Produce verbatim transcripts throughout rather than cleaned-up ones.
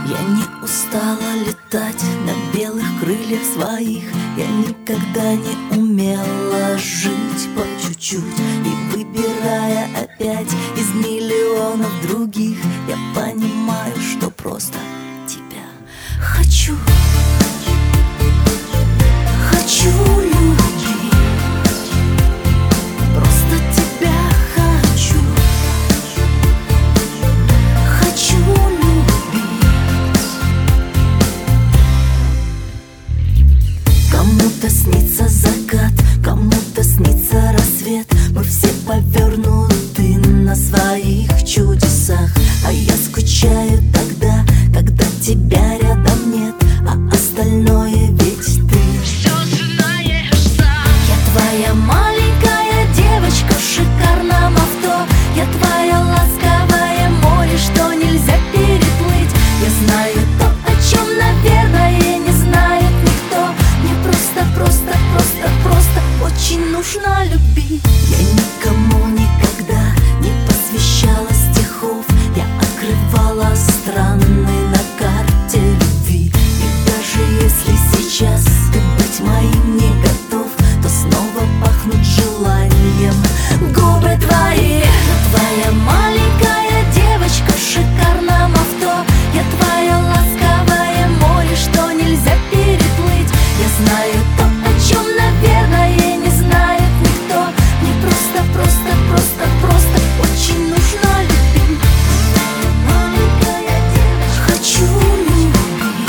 Я не устала летать на белых крыльях своих. Я никогда не умела жить по чуть-чуть. И выбирая опять из миллионов других, я понимаю, что просто тебя хочу. Хочу любить, просто тебя хочу. Хочу любить. Кому-то снится закат, кому-то снится рассвет. Мы все повернуты на своих чудесах. А я скучаю тогда, когда тебя рядом нет, а остальное ведь ты. Все знаешь сам. Я твоя маленькая девочка в шикарном авто. Я твоя ласковое море, что нельзя переплыть. Я знаю то, о чем, наверное, не знает никто. Мне просто, просто, просто, просто очень нужно любить. Я никому никогда не посвящала стихов. Я открывала страны на карте любви. И даже если сейчас ты быть моим не готов, то снова пахнут желанием губы твои. Я твоя маленькая девочка в шикарном авто. Я твоя ласковое море, что нельзя переплыть. Я знаю то, о чем, наверное, не знает никто. Мне просто, просто, просто, просто очень нужно любить. Маленькая девочка, хочу любить.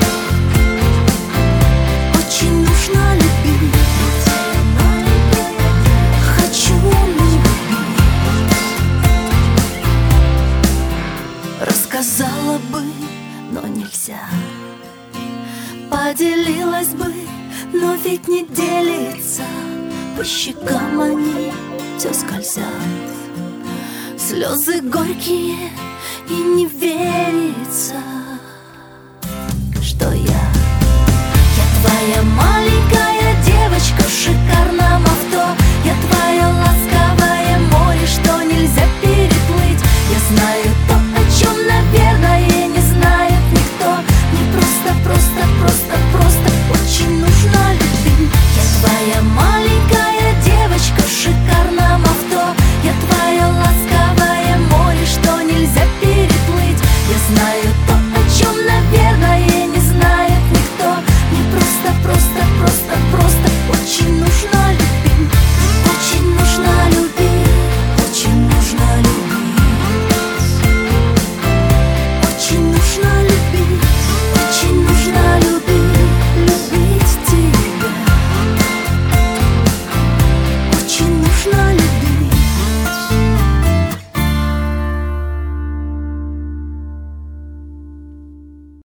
Очень нужно любить. Хочу любить. Рассказала бы, но нельзя. Поделилась бы, но ведь не делится. По щекам они все скользят. Слезы горькие, и не верится, что я Я твоя маленькая девочка в шикарном авто. Я твоя ласковое море, что нельзя переплыть. Я знаю то,